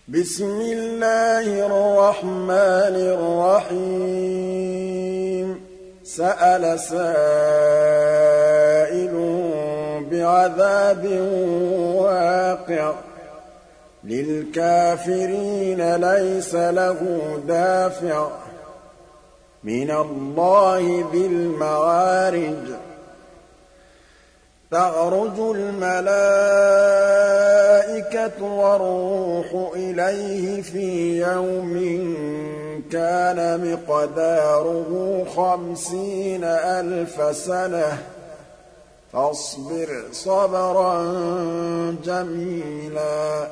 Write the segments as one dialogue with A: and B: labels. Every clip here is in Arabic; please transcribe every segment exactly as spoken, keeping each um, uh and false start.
A: بسم الله الرحمن الرحيم سأل سائل بعذاب واقع للكافرين ليس له دافع من الله ذي المعارج تعرج الملائكة والروح إليه في يوم كان مقداره خمسين ألف سنة فاصبر صبرا جميلا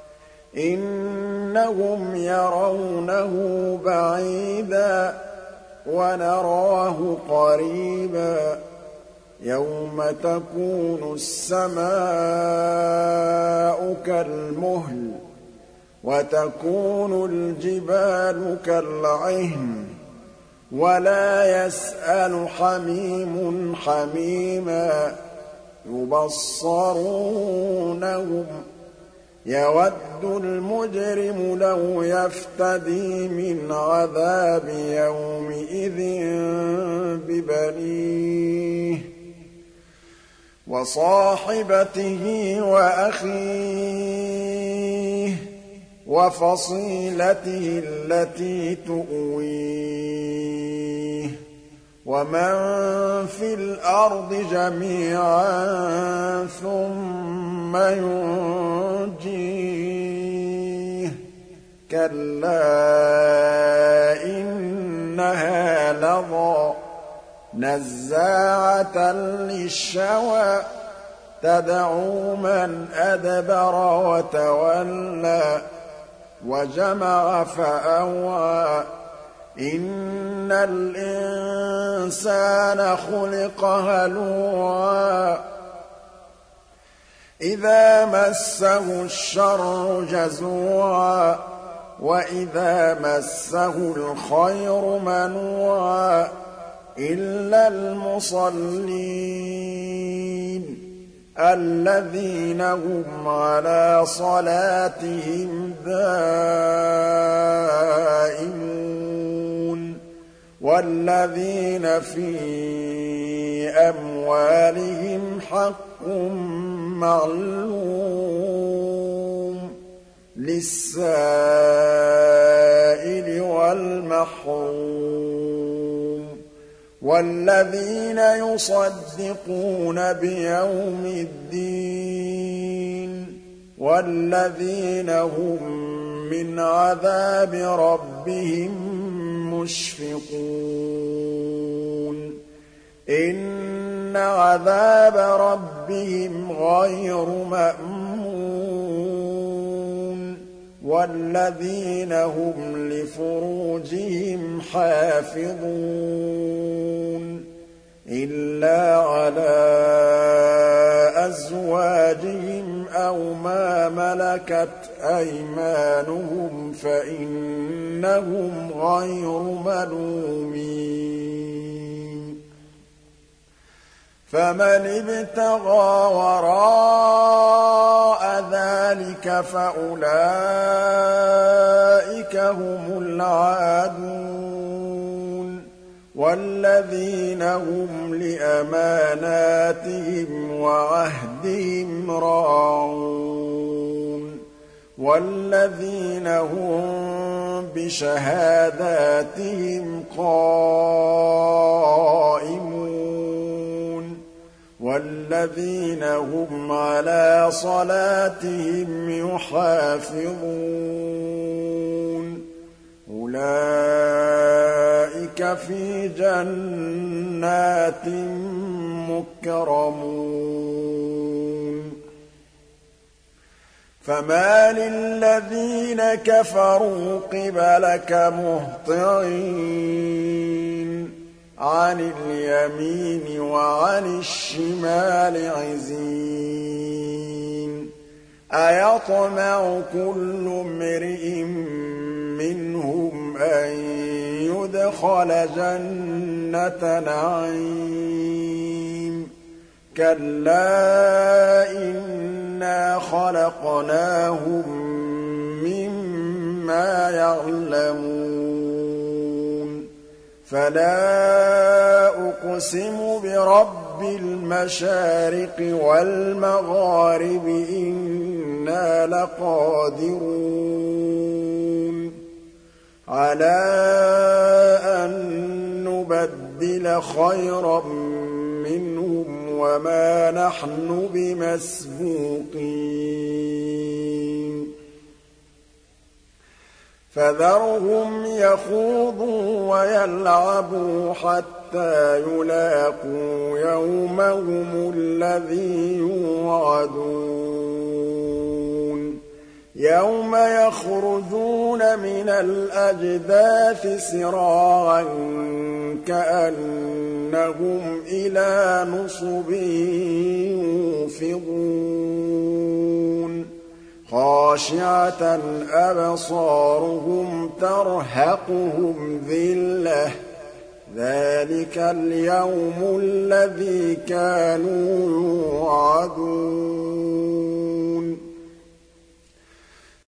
A: إنهم يرونه بعيدا ونراه قريبا يوم تكون السماء كالمهل وتكون الجبال كالعهن ولا يسأل حميم حميما يبصرونهم يود المجرم لو يفتدي من عذاب يومئذ ببنيه وصاحبته وأخيه وفصيلته التي تؤويه ومن في الأرض جميعا ثم ينجيه كلا إنها لظى نزاعة للشوى تدعو من أدبر وتولى وجمع فأوعى إن الإنسان خلق هلوعا إذا مسه الشر جزوعا وإذا مسه الخير منوعا إلا المصلين الذين هم على صلاتهم دائمون والذين في أموالهم حق معلوم للسائل والمحروم والذين يصدقون بيوم الدين والذين هم من عذاب ربهم مشفقون إن عذاب ربهم غير مأمون والذين هم لفروجهم حافظون إلا على أزواجهم أو ما ملكت أيمانهم فإنهم غير ملومين فمن ابتغى وراء ذلك فأولئك هم العادون والذين هم لأماناتهم وعهدهم راعون والذين هم بشهاداتهم قائمون والذين هم على صلاتهم يحافظون أولئك في جنات مكرمون فما للذين كفروا قبلك مهطعين عن اليمين وعن الشمال عزين أيطمع كل امرئ منهم أن يدخل جنة نعيم كلا إنا خلقناهم مما بِمَا يَعْلَمُونَ فَلَا أُقْسِمُ بِرَبِّ الْمَشَارِقِ وَالْمَغَارِبِ إِنَّا لَقَادِرُونَ عَلَىٰ أَن نُّبَدِّلَ خَيْرًا مِّنْهُمْ وَمَا نَحْنُ بِمَسْبُوقِينَ فَذَرْهُمْ يَخُوضُوا وَيَلْعَبُوا حَتَّىٰ يُلَاقُوا يَوْمَهُمُ الَّذِي يُوعَدُونَ يَوْمَ يَخْرُجُونَ مِنَ الْأَجْدَاثِ سِرَاعًا كَأَنَّهُمْ إِلَىٰ نُصُبٍ يُوفِضُونَ خَاشِعَةً أَبْصَارُهُمْ تَرْهَقُهُمْ ذِلَّةٌ ۚ ذَٰلِكَ الْيَوْمُ الَّذِي كَانُوا يُوعَدُونَ